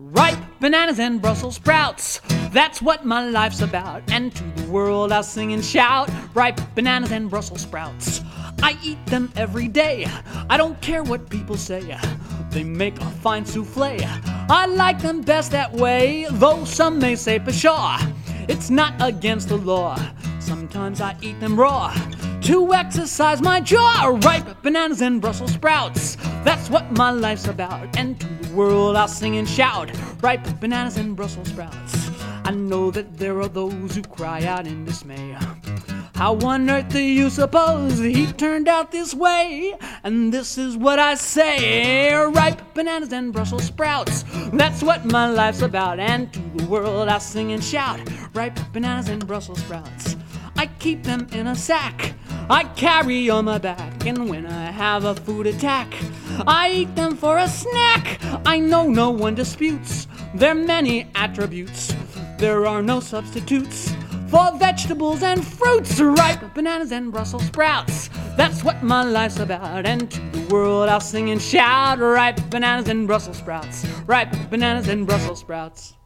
Ripe bananas and Brussels sprouts, that's what my life's about. And to the world I'll sing and shout, ripe bananas and Brussels sprouts. I eat them every day, I don't care what people say. They make a fine souffle, I like them best that way. Though some may say pshaw, it's not against the law. Sometimes I eat them raw to exercise my jaw. Ripe bananas and Brussels sprouts, that's what my life's about. And to the world I'll sing and shout, ripe bananas and Brussels sprouts. I know that there are those who cry out in dismay. How on earth do you suppose he turned out this way? And this is what I say, ripe bananas and Brussels sprouts, that's what my life's about. And to the world I'll sing and shout, ripe bananas and Brussels sprouts. I keep them in a sack, I carry on my back, and when I have a food attack, I eat them for a snack. I know no one disputes their many attributes. There are no substitutes for vegetables and fruits. Ripe bananas and Brussels sprouts, that's what my life's about. And to the world I'll sing and shout, ripe bananas and Brussels sprouts, ripe bananas and Brussels sprouts.